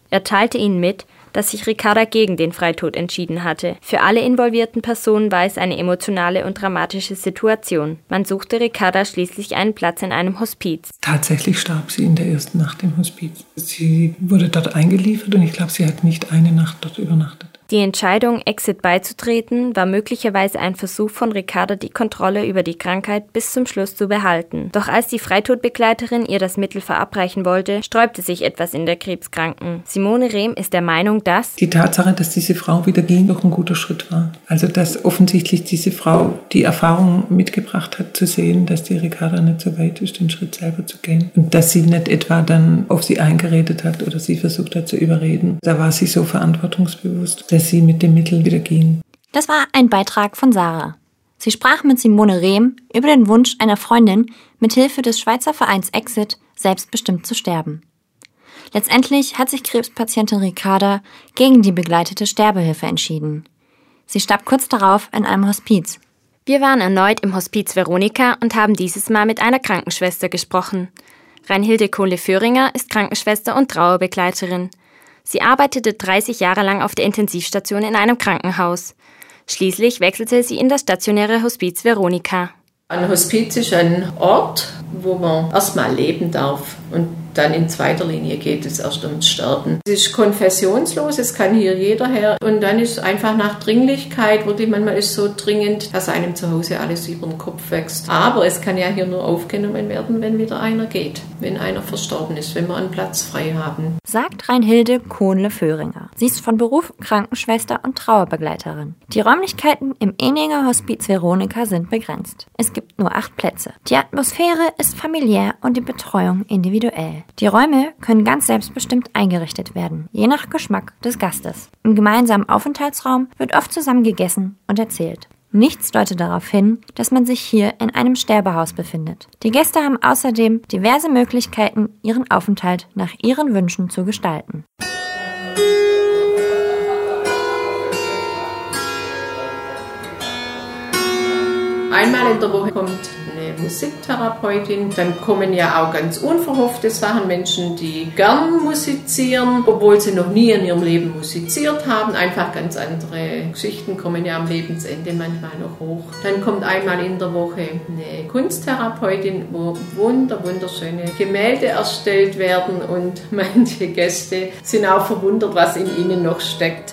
Er teilte ihnen mit, dass sich Ricarda gegen den Freitod entschieden hatte. Für alle involvierten Personen war es eine emotionale und dramatische Situation. Man suchte Ricarda schließlich einen Platz in einem Hospiz. Tatsächlich starb sie in der ersten Nacht im Hospiz. Sie wurde dort eingeliefert und ich glaube, sie hat nicht eine Nacht dort übernachtet. Die Entscheidung, Exit beizutreten, war möglicherweise ein Versuch von Ricarda, die Kontrolle über die Krankheit bis zum Schluss zu behalten. Doch als die Freitodbegleiterin ihr das Mittel verabreichen wollte, sträubte sich etwas in der Krebskranken. Simone Rehm ist der Meinung, dass die Tatsache, dass diese Frau wieder ging, doch ein guter Schritt war. Also dass offensichtlich diese Frau die Erfahrung mitgebracht hat, zu sehen, dass die Ricarda nicht so weit ist, den Schritt selber zu gehen. Und dass sie nicht etwa dann auf sie eingeredet hat oder sie versucht hat zu überreden. Da war sie so verantwortungsbewusst, dass sie mit dem Mittel wieder ging. Das war ein Beitrag von Sarah. Sie sprach mit Simone Rehm über den Wunsch einer Freundin, mithilfe des Schweizer Vereins Exit selbstbestimmt zu sterben. Letztendlich hat sich Krebspatientin Ricarda gegen die begleitete Sterbehilfe entschieden. Sie starb kurz darauf in einem Hospiz. Wir waren erneut im Hospiz Veronika und haben dieses Mal mit einer Krankenschwester gesprochen. Reinhilde Kohle-Föhringer ist Krankenschwester und Trauerbegleiterin. Sie arbeitete 30 Jahre lang auf der Intensivstation in einem Krankenhaus. Schließlich wechselte sie in das stationäre Hospiz Veronika. Ein Hospiz ist ein Ort, wo man erstmal leben darf und dann in zweiter Linie geht es erst ums Sterben. Es ist konfessionslos, es kann hier jeder her und dann ist einfach nach Dringlichkeit, wirklich manchmal ist es so dringend, dass einem zu Hause alles über den Kopf wächst. Aber es kann ja hier nur aufgenommen werden, wenn wieder einer geht, wenn einer verstorben ist, wenn wir einen Platz frei haben. Sagt Reinhilde Kohnle-Föhringer. Sie ist von Beruf Krankenschwester und Trauerbegleiterin. Die Räumlichkeiten im Eninger Hospiz Veronika sind begrenzt. Es gibt nur 8 Plätze. Die Atmosphäre ist familiär und die Betreuung individuell. Die Räume können ganz selbstbestimmt eingerichtet werden, je nach Geschmack des Gastes. Im gemeinsamen Aufenthaltsraum wird oft zusammen gegessen und erzählt. Nichts deutet darauf hin, dass man sich hier in einem Sterbehaus befindet. Die Gäste haben außerdem diverse Möglichkeiten, ihren Aufenthalt nach ihren Wünschen zu gestalten. Einmal in der Woche kommt eine Musiktherapeutin. Dann kommen ja auch ganz unverhoffte Sachen. Menschen, die gern musizieren, obwohl sie noch nie in ihrem Leben musiziert haben. Einfach ganz andere Geschichten kommen ja am Lebensende manchmal noch hoch. Dann kommt einmal in der Woche eine Kunsttherapeutin, wo wunderschöne Gemälde erstellt werden. Und manche Gäste sind auch verwundert, was in ihnen noch steckt.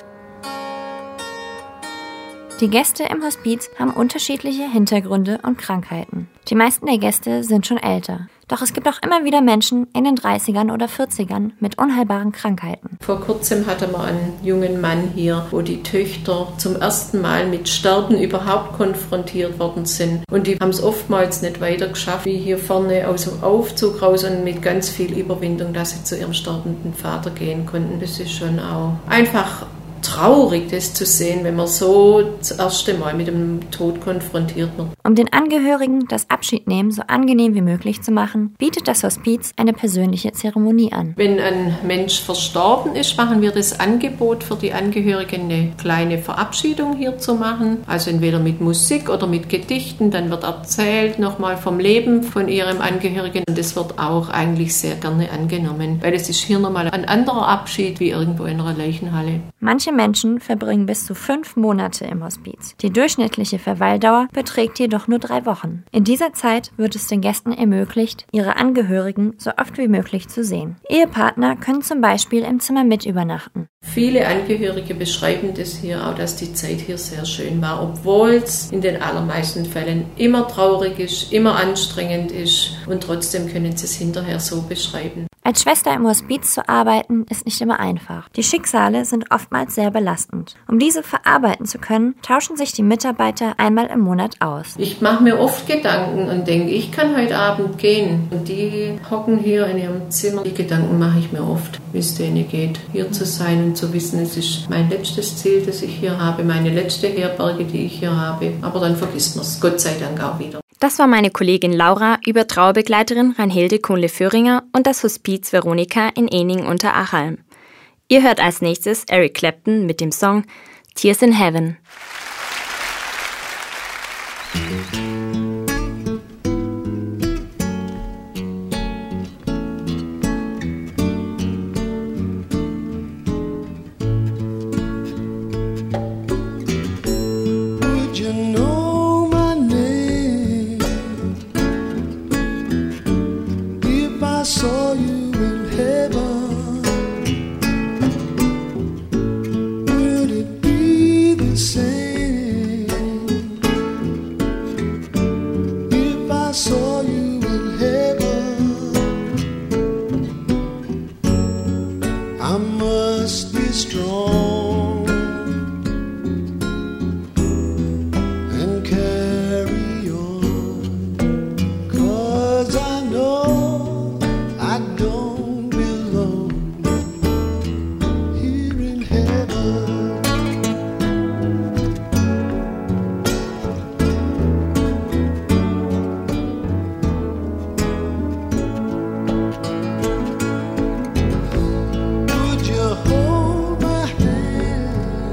Die Gäste im Hospiz haben unterschiedliche Hintergründe und Krankheiten. Die meisten der Gäste sind schon älter. Doch es gibt auch immer wieder Menschen in den 30ern oder 40ern mit unheilbaren Krankheiten. Vor kurzem hatte man einen jungen Mann hier, wo die Töchter zum ersten Mal mit Sterben überhaupt konfrontiert worden sind. Und die haben es oftmals nicht weiter geschafft, wie hier vorne aus dem Aufzug raus und mit ganz viel Überwindung, dass sie zu ihrem sterbenden Vater gehen konnten. Das ist schon auch einfach traurig, das zu sehen, wenn man so das erste Mal mit dem Tod konfrontiert wird. Um den Angehörigen das Abschiednehmen so angenehm wie möglich zu machen, bietet das Hospiz eine persönliche Zeremonie an. Wenn ein Mensch verstorben ist, machen wir das Angebot für die Angehörigen, eine kleine Verabschiedung hier zu machen. Also entweder mit Musik oder mit Gedichten. Dann wird erzählt nochmal vom Leben von ihrem Angehörigen. Und das wird auch eigentlich sehr gerne angenommen, weil es ist hier nochmal ein anderer Abschied wie irgendwo in einer Leichenhalle. Manche Menschen verbringen bis zu 5 Monate im Hospiz. Die durchschnittliche Verweildauer beträgt jedoch nur 3 Wochen. In dieser Zeit wird es den Gästen ermöglicht, ihre Angehörigen so oft wie möglich zu sehen. Ehepartner können zum Beispiel im Zimmer mit übernachten. Viele Angehörige beschreiben das hier auch, dass die Zeit hier sehr schön war, obwohl es in den allermeisten Fällen immer traurig ist, immer anstrengend ist und trotzdem können sie es hinterher so beschreiben. Als Schwester im Hospiz zu arbeiten, ist nicht immer einfach. Die Schicksale sind oftmals sehr belastend. Um diese verarbeiten zu können, tauschen sich die Mitarbeiter einmal im Monat aus. Ich mache mir oft Gedanken und denke, ich kann heute Abend gehen. Und die hocken hier in ihrem Zimmer. Die Gedanken mache ich mir oft, wie es denen geht, hier zu sein und zu wissen, es ist mein letztes Ziel, das ich hier habe, meine letzte Herberge, die ich hier habe. Aber dann vergisst man es, Gott sei Dank auch wieder. Das war meine Kollegin Laura über Trauerbegleiterin Reinhilde Kohnle-Föhringer und das Hospiz Veronika in Ening unter Achalm. Ihr hört als nächstes Eric Clapton mit dem Song Tears in Heaven. strong and carry on, 'cause I know I don't belong here in heaven. Would you hold my hand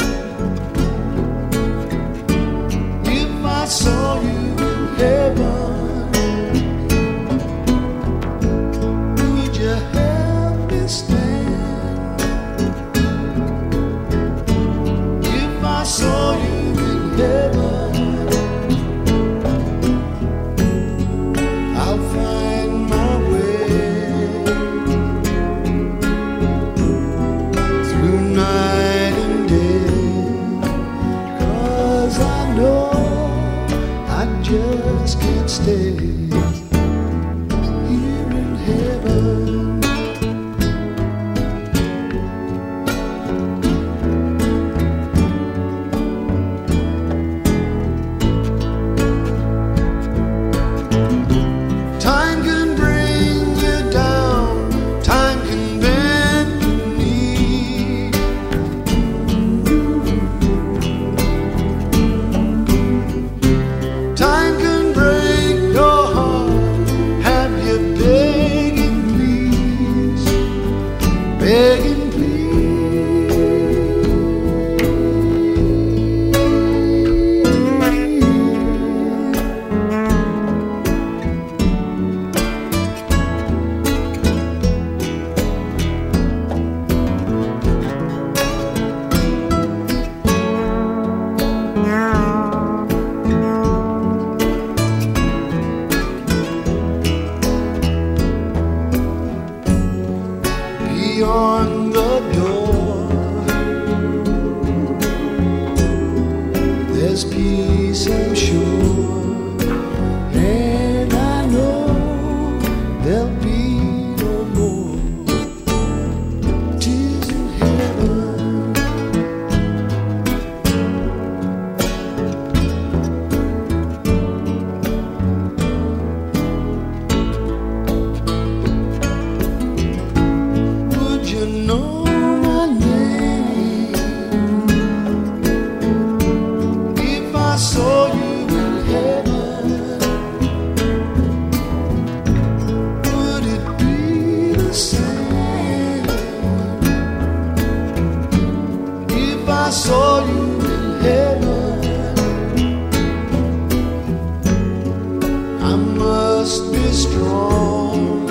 if I saw you in heaven? Would you help me stand if I saw you in heaven? I'll find my way through night and day, 'cause I know I just can't stay here in heaven. Time can bring you down, time can bend your knee. Time can break your heart, have you begging please, begging please. Beyond the door, there's peace, I'm sure, and I know there'll be no more tears in heaven. Would you know my name if I saw you in heaven? Would it be the same if I saw you in heaven? I must be strong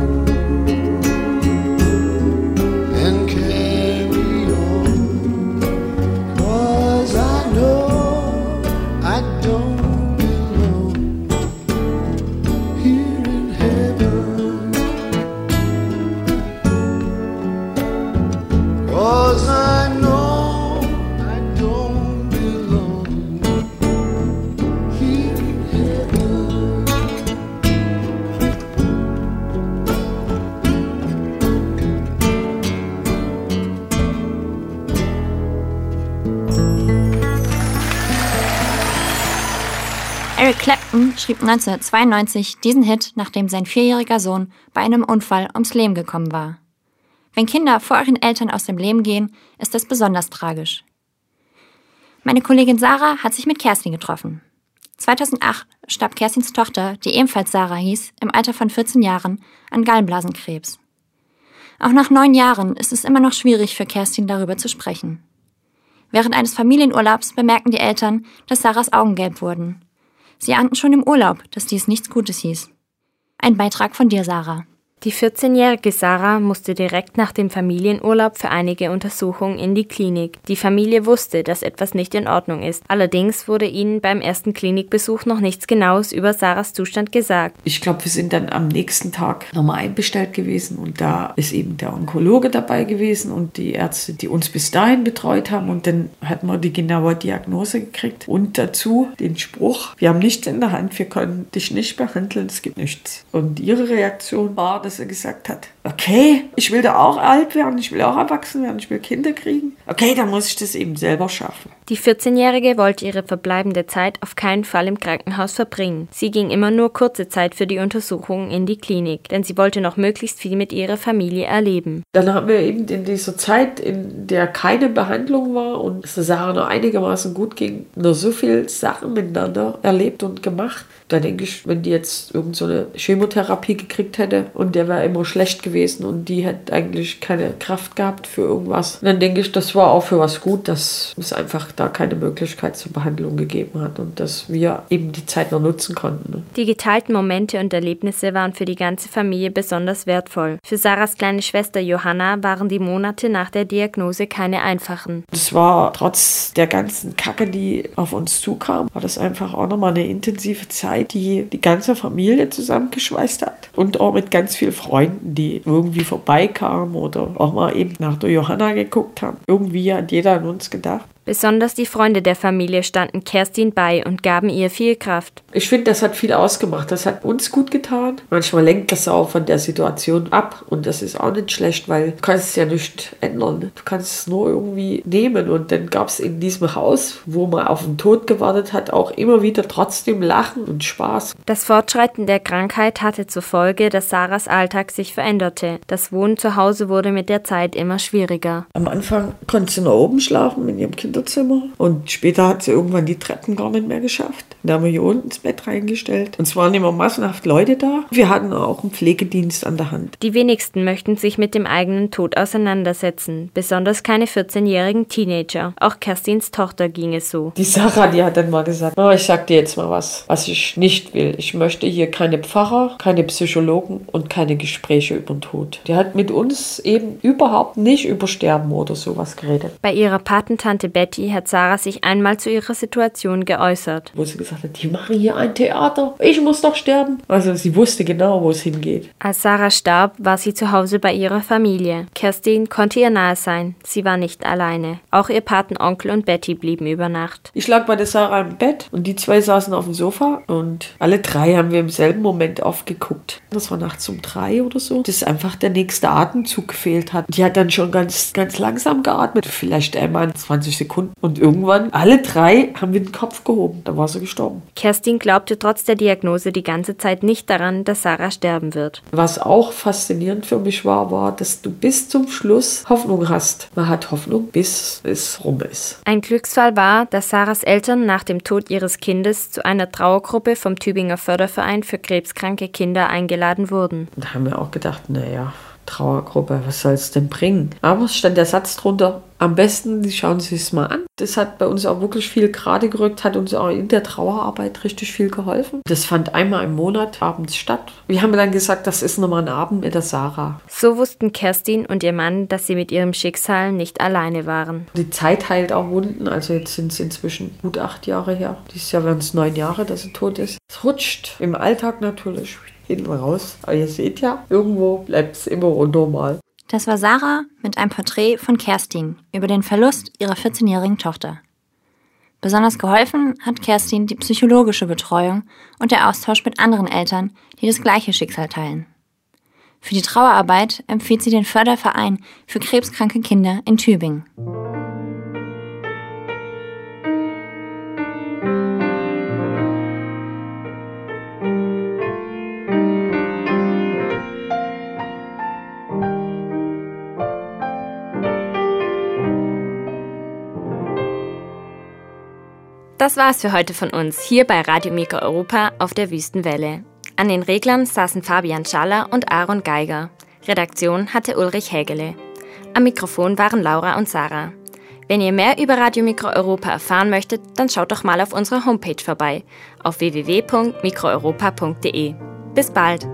and carry on, 'cause I know I don't belong here in heaven. 'Cause I know I don't belong here in heaven. Eric Clapton schrieb 1992 diesen Hit, nachdem sein 4-jähriger Sohn bei einem Unfall ums Leben gekommen war. Wenn Kinder vor ihren Eltern aus dem Leben gehen, ist das besonders tragisch. Meine Kollegin Sarah hat sich mit Kerstin getroffen. 2008 starb Kerstins Tochter, die ebenfalls Sarah hieß, im Alter von 14 Jahren an Gallenblasenkrebs. Auch nach 9 Jahren ist es immer noch schwierig für Kerstin, darüber zu sprechen. Während eines Familienurlaubs bemerkten die Eltern, dass Sarahs Augen gelb wurden. Sie ahnten schon im Urlaub, dass dies nichts Gutes hieß. Ein Beitrag von dir, Sarah. Die 14-jährige Sarah musste direkt nach dem Familienurlaub für einige Untersuchungen in die Klinik. Die Familie wusste, dass etwas nicht in Ordnung ist. Allerdings wurde ihnen beim ersten Klinikbesuch noch nichts Genaues über Sarahs Zustand gesagt. Ich glaube, wir sind dann am nächsten Tag nochmal einbestellt gewesen und da ist eben der Onkologe dabei gewesen und die Ärzte, die uns bis dahin betreut haben, und dann hat man die genaue Diagnose gekriegt und dazu den Spruch: Wir haben nichts in der Hand, wir können dich nicht behandeln, es gibt nichts. Und ihre Reaktion war, dass er gesagt hat, okay, ich will da auch alt werden, ich will auch erwachsen werden, ich will Kinder kriegen. Okay, dann muss ich das eben selber schaffen. Die 14-Jährige wollte ihre verbleibende Zeit auf keinen Fall im Krankenhaus verbringen. Sie ging immer nur kurze Zeit für die Untersuchungen in die Klinik, denn sie wollte noch möglichst viel mit ihrer Familie erleben. Dann haben wir eben in dieser Zeit, in der keine Behandlung war und es der Sarah noch einigermaßen gut ging, nur so viele Sachen miteinander erlebt und gemacht. Da denke ich, wenn die jetzt irgend so eine Chemotherapie gekriegt hätte und der wäre immer schlecht gewesen und die hätte eigentlich keine Kraft gehabt für irgendwas, dann denke ich, das war auch für was gut, dass es einfach da keine Möglichkeit zur Behandlung gegeben hat und dass wir eben die Zeit noch nutzen konnten. Ne? Die geteilten Momente und Erlebnisse waren für die ganze Familie besonders wertvoll. Für Sarahs kleine Schwester Johanna waren die Monate nach der Diagnose keine einfachen. Das war trotz der ganzen Kacke, die auf uns zukam, war das einfach auch nochmal eine intensive Zeit, die die ganze Familie zusammengeschweißt hat. Und auch mit ganz vielen Freunden, die irgendwie vorbeikamen oder auch mal eben nach der Johanna geguckt haben. Irgendwie hat jeder an uns gedacht. Besonders die Freunde der Familie standen Kerstin bei und gaben ihr viel Kraft. Ich finde, das hat viel ausgemacht. Das hat uns gut getan. Manchmal lenkt das auch von der Situation ab. Und das ist auch nicht schlecht, weil du kannst es ja nicht ändern. Du kannst es nur irgendwie nehmen. Und dann gab es in diesem Haus, wo man auf den Tod gewartet hat, auch immer wieder trotzdem Lachen und Spaß. Das Fortschreiten der Krankheit hatte zur Folge, dass Sarahs Alltag sich veränderte. Das Wohnen zu Hause wurde mit der Zeit immer schwieriger. Am Anfang konnte sie noch oben schlafen in ihrem Kinderzimmer. Und später hat sie irgendwann die Treppen gar nicht mehr geschafft. Da haben wir hier unten ins Bett reingestellt. Und es waren immer massenhaft Leute da. Wir hatten auch einen Pflegedienst an der Hand. Die wenigsten möchten sich mit dem eigenen Tod auseinandersetzen. Besonders keine 14-jährigen Teenager. Auch Kerstins Tochter ging es so. Die Sarah, die hat dann mal gesagt, oh, ich sag dir jetzt mal was ich nicht will. Ich möchte hier keine Pfarrer, keine Psychologen und keine Gespräche über den Tod. Die hat mit uns eben überhaupt nicht über Sterben oder sowas geredet. Bei ihrer Patentante Betty hat Sarah sich einmal zu ihrer Situation geäußert. Wo sie gesagt hat, die machen hier ein Theater, ich muss doch sterben. Also sie wusste genau, wo es hingeht. Als Sarah starb, war sie zu Hause bei ihrer Familie. Kerstin konnte ihr nahe sein. Sie war nicht alleine. Auch ihr Patenonkel und Betty blieben über Nacht. Ich lag bei der Sarah im Bett und die zwei saßen auf dem Sofa und alle drei haben wir im selben Moment aufgeguckt. Das war nachts um 3 oder so, dass einfach der nächste Atemzug gefehlt hat. Die hat dann schon ganz, ganz langsam geatmet, vielleicht einmal 20 Sekunden. Und irgendwann, alle drei haben wir den Kopf gehoben. Da war sie gestorben. Kerstin glaubte trotz der Diagnose die ganze Zeit nicht daran, dass Sarah sterben wird. Was auch faszinierend für mich war, dass du bis zum Schluss Hoffnung hast. Man hat Hoffnung, bis es rum ist. Ein Glücksfall war, dass Sarahs Eltern nach dem Tod ihres Kindes zu einer Trauergruppe vom Tübinger Förderverein für krebskranke Kinder eingeladen wurden. Da haben wir auch gedacht, naja, Trauergruppe, was soll es denn bringen? Aber es stand der Satz drunter, am besten, die schauen sich es mal an. Das hat bei uns auch wirklich viel gerade gerückt, hat uns auch in der Trauerarbeit richtig viel geholfen. Das fand einmal im Monat abends statt. Wir haben dann gesagt, das ist nochmal ein Abend mit der Sarah. So wussten Kerstin und ihr Mann, dass sie mit ihrem Schicksal nicht alleine waren. Die Zeit heilt auch Wunden, also jetzt sind es inzwischen gut 8 Jahre her. Dieses Jahr werden es 9 Jahre, dass sie tot ist. Es rutscht im Alltag natürlich hinten raus. Aber ihr seht ja, irgendwo bleibt es immer unnormal. Das war Sarah mit einem Porträt von Kerstin über den Verlust ihrer 14-jährigen Tochter. Besonders geholfen hat Kerstin die psychologische Betreuung und der Austausch mit anderen Eltern, die das gleiche Schicksal teilen. Für die Trauerarbeit empfiehlt sie den Förderverein für krebskranke Kinder in Tübingen. Das war's für heute von uns, hier bei Radio Mikro Europa auf der Wüstenwelle. An den Reglern saßen Fabian Schaller und Aaron Geiger. Redaktion hatte Ulrich Hägele. Am Mikrofon waren Laura und Sarah. Wenn ihr mehr über Radio Mikro Europa erfahren möchtet, dann schaut doch mal auf unserer Homepage vorbei, auf www.mikroeuropa.de. Bis bald!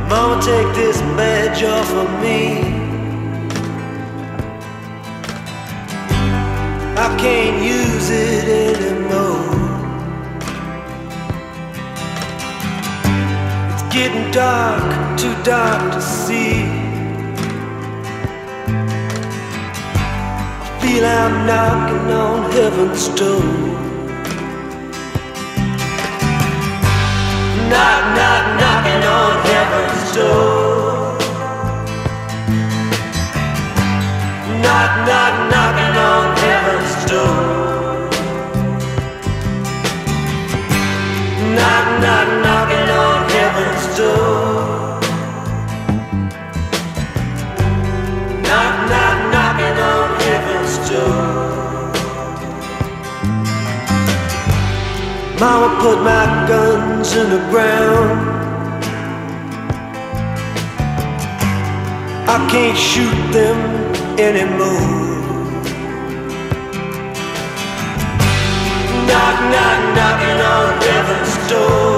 Mama, take this badge off of me. I can't use it anymore. It's getting dark, too dark to see. I feel I'm knocking on heaven's door. Knock, knock, knocking on heaven's door. Knock, knock, knocking on heaven's door. Knock, knock, knocking on heaven's door. Knock, knock, knocking on heaven's door. Mama put my guns in the ground. I can't shoot them anymore. Knock, knock, knocking on heaven's door.